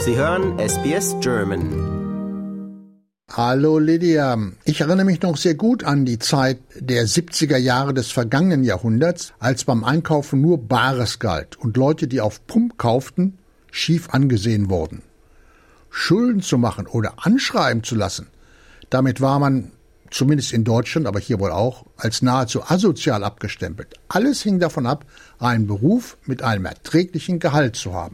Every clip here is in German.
Sie hören SBS German. Hallo Lydia, ich erinnere mich noch sehr gut an die Zeit der 70er Jahre des vergangenen Jahrhunderts, als beim Einkaufen nur Bares galt und Leute, die auf Pump kauften, schief angesehen wurden. Schulden zu machen oder anschreiben zu lassen, damit war man, zumindest in Deutschland, aber hier wohl auch, als nahezu asozial abgestempelt. Alles hing davon ab, einen Beruf mit einem erträglichen Gehalt zu haben.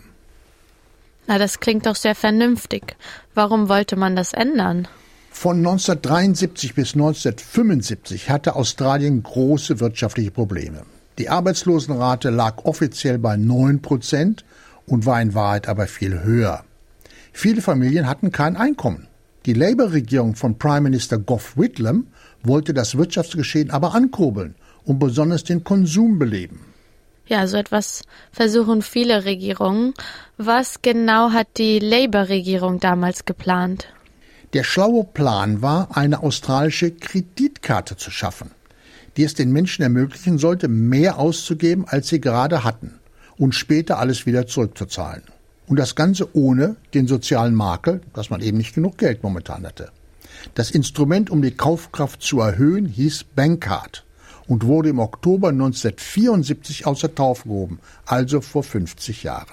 Na, das klingt doch sehr vernünftig. Warum wollte man das ändern? Von 1973 bis 1975 hatte Australien große wirtschaftliche Probleme. Die Arbeitslosenrate lag offiziell bei 9% und war in Wahrheit aber viel höher. Viele Familien hatten kein Einkommen. Die Labour-Regierung von Prime Minister Gough Whitlam wollte das Wirtschaftsgeschehen aber ankurbeln und besonders den Konsum beleben. Ja, so etwas versuchen viele Regierungen. Was genau hat die Labour-Regierung damals geplant? Der schlaue Plan war, eine australische Kreditkarte zu schaffen, die es den Menschen ermöglichen sollte, mehr auszugeben, als sie gerade hatten, und später alles wieder zurückzuzahlen. Und das Ganze ohne den sozialen Makel, dass man eben nicht genug Geld momentan hatte. Das Instrument, um die Kaufkraft zu erhöhen, hieß Bankcard und wurde im Oktober 1974 außer Taufe gehoben, also vor 50 Jahren.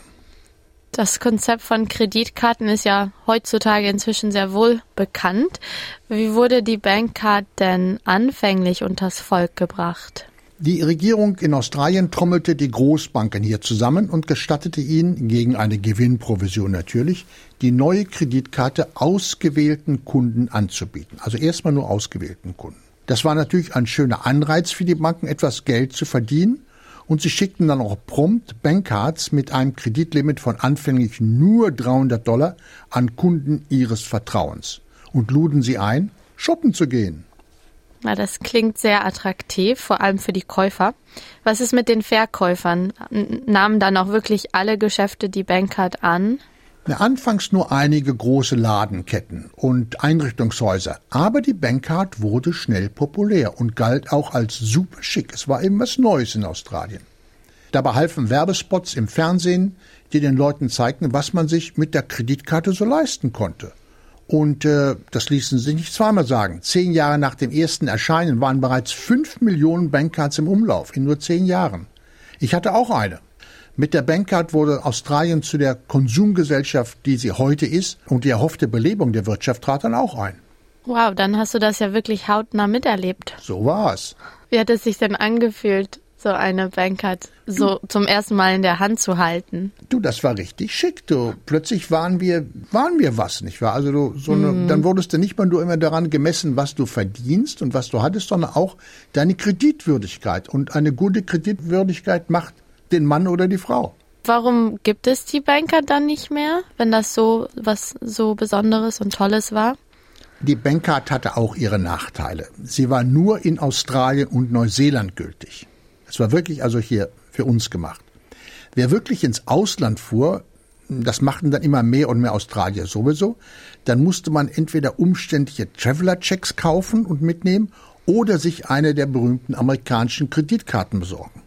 Das Konzept von Kreditkarten ist ja heutzutage inzwischen sehr wohl bekannt. Wie wurde die Bankcard denn anfänglich unters Volk gebracht? Die Regierung in Australien trommelte die Großbanken hier zusammen und gestattete ihnen, gegen eine Gewinnprovision natürlich, die neue Kreditkarte ausgewählten Kunden anzubieten. Also erstmal nur ausgewählten Kunden. Das war natürlich ein schöner Anreiz für die Banken, etwas Geld zu verdienen. Und sie schickten dann auch prompt Bankcards mit einem Kreditlimit von anfänglich nur $300 an Kunden ihres Vertrauens und luden sie ein, shoppen zu gehen. Na, das klingt sehr attraktiv, vor allem für die Käufer. Was ist mit den Verkäufern? Nahmen dann auch wirklich alle Geschäfte die Bankcard an? Anfangs nur einige große Ladenketten und Einrichtungshäuser, aber die Bankcard wurde schnell populär und galt auch als super schick. Es war eben was Neues in Australien. Dabei halfen Werbespots im Fernsehen, die den Leuten zeigten, was man sich mit der Kreditkarte so leisten konnte. Und das ließen sie sich nicht zweimal sagen. 10 Jahre nach dem ersten Erscheinen waren bereits 5 Millionen Bankcards im Umlauf, in nur 10 Jahren. Ich hatte auch eine. Mit der Bankcard wurde Australien zu der Konsumgesellschaft, die sie heute ist, und die erhoffte Belebung der Wirtschaft trat dann auch ein. Wow, dann hast du das ja wirklich hautnah miterlebt. So war es. Wie hat es sich denn angefühlt, so eine Bankcard so zum ersten Mal in der Hand zu halten? Du, das war richtig schick. Du, plötzlich waren wir was, nicht wahr? Also dann wurdest du nicht mal nur immer daran gemessen, was du verdienst und was du hattest, sondern auch deine Kreditwürdigkeit. Und eine gute Kreditwürdigkeit macht den Mann oder die Frau. Warum gibt es die Bankcard dann nicht mehr, wenn das so was so Besonderes und Tolles war? Die Bankcard hatte auch ihre Nachteile. Sie war nur in Australien und Neuseeland gültig. Es war wirklich also hier für uns gemacht. Wer wirklich ins Ausland fuhr, das machten dann immer mehr und mehr Australier sowieso, dann musste man entweder umständliche Traveler-Checks kaufen und mitnehmen oder sich eine der berühmten amerikanischen Kreditkarten besorgen.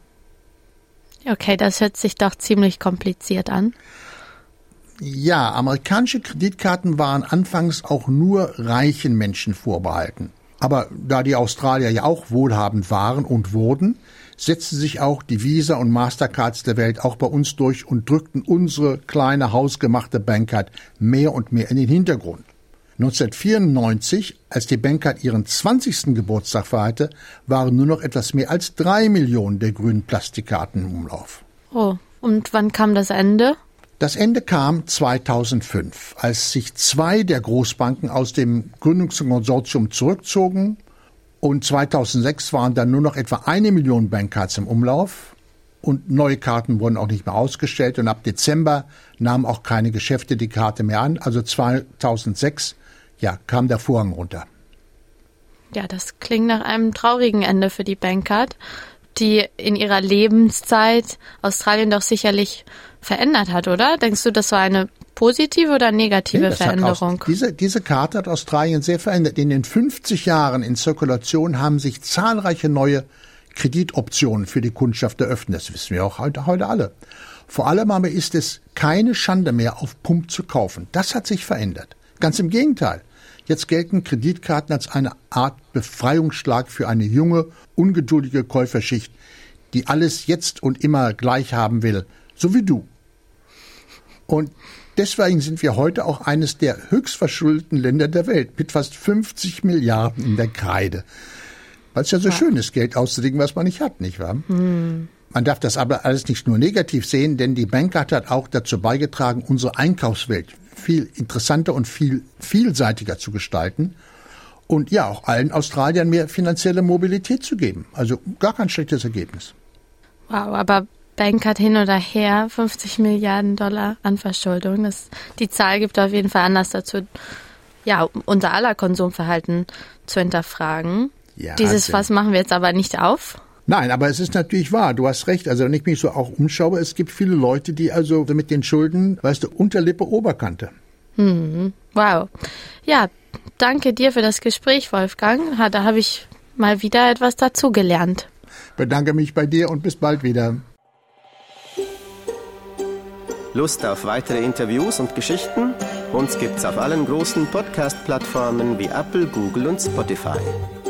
Okay, das hört sich doch ziemlich kompliziert an. Ja, amerikanische Kreditkarten waren anfangs auch nur reichen Menschen vorbehalten. Aber da die Australier ja auch wohlhabend waren und wurden, setzten sich auch die Visa und Mastercards der Welt auch bei uns durch und drückten unsere kleine hausgemachte Bankcard mehr und mehr in den Hintergrund. 1994, als die Bankcard ihren 20. Geburtstag feierte, waren nur noch etwas mehr als 3 Millionen der grünen Plastikkarten im Umlauf. Oh, und wann kam das Ende? Das Ende kam 2005, als sich 2 der Großbanken aus dem Gründungskonsortium zurückzogen und 2006 waren dann nur noch etwa 1 Million Bankcards im Umlauf und neue Karten wurden auch nicht mehr ausgestellt und ab Dezember nahmen auch keine Geschäfte die Karte mehr an, also 2006 kam der Vorhang runter. Ja, das klingt nach einem traurigen Ende für die Bankcard, die in ihrer Lebenszeit Australien doch sicherlich verändert hat, oder? Denkst du, das war eine positive oder negative Veränderung? Diese Karte hat Australien sehr verändert. In den 50 Jahren in Zirkulation haben sich zahlreiche neue Kreditoptionen für die Kundschaft eröffnet. Das wissen wir auch heute alle. Vor allem aber ist es keine Schande mehr, auf Pump zu kaufen. Das hat sich verändert. Ganz im Gegenteil. Jetzt gelten Kreditkarten als eine Art Befreiungsschlag für eine junge, ungeduldige Käuferschicht, die alles jetzt und immer gleich haben will, so wie du. Und deswegen sind wir heute auch eines der höchst verschuldeten Länder der Welt, mit fast 50 Milliarden in der Kreide. Weil es ja so schön ist, Geld auszulegen, was man nicht hat, nicht wahr? Man darf das aber alles nicht nur negativ sehen, denn die Bankcard hat auch dazu beigetragen, unsere Einkaufswelt viel interessanter und viel vielseitiger zu gestalten und ja, auch allen Australiern mehr finanzielle Mobilität zu geben. Also gar kein schlechtes Ergebnis. Wow, aber Bankcard hin oder her, 50 Milliarden Dollar an Verschuldung. Die Zahl gibt auf jeden Fall Anlass dazu, ja, unser aller Konsumverhalten zu hinterfragen. Ja, Dieses Fass machen wir jetzt aber nicht auf. Nein, aber es ist natürlich wahr, du hast recht. Also wenn ich mich so auch umschaue, es gibt viele Leute, die also mit den Schulden, weißt du, Unterlippe, Oberkante. Wow. Ja, danke dir für das Gespräch, Wolfgang. Da habe ich mal wieder etwas dazugelernt. Bedanke mich bei dir und bis bald wieder. Lust auf weitere Interviews und Geschichten? Uns gibt's auf allen großen Podcast-Plattformen wie Apple, Google und Spotify.